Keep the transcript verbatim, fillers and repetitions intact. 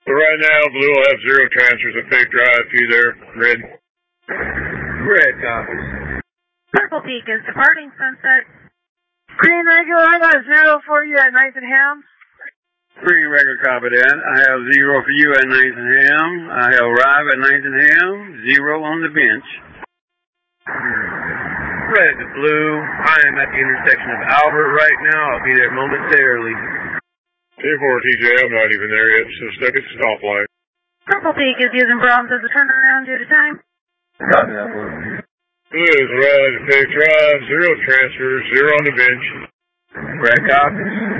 So right now, Blue will have zero transfers at Fake Drive. You there, Red? Red copies. Purple Peak is departing Sunset. Green regular, I got a zero for you at Nathan Ham. Green regular copy that. I have zero for you at Nathan Ham. I have Rob at Nathan Ham. Zero on the bench. Red to Blue. I am at the intersection of Albert right now. I'll be there momentarily. T four T J, I'm not even there yet, so stuck at the stoplight. Purple Peak is using Brahms as a turnaround due to time. Copy that, Blue. Blue is rally to Fake Drive. Zero transfers. Zero on the bench. Red copies.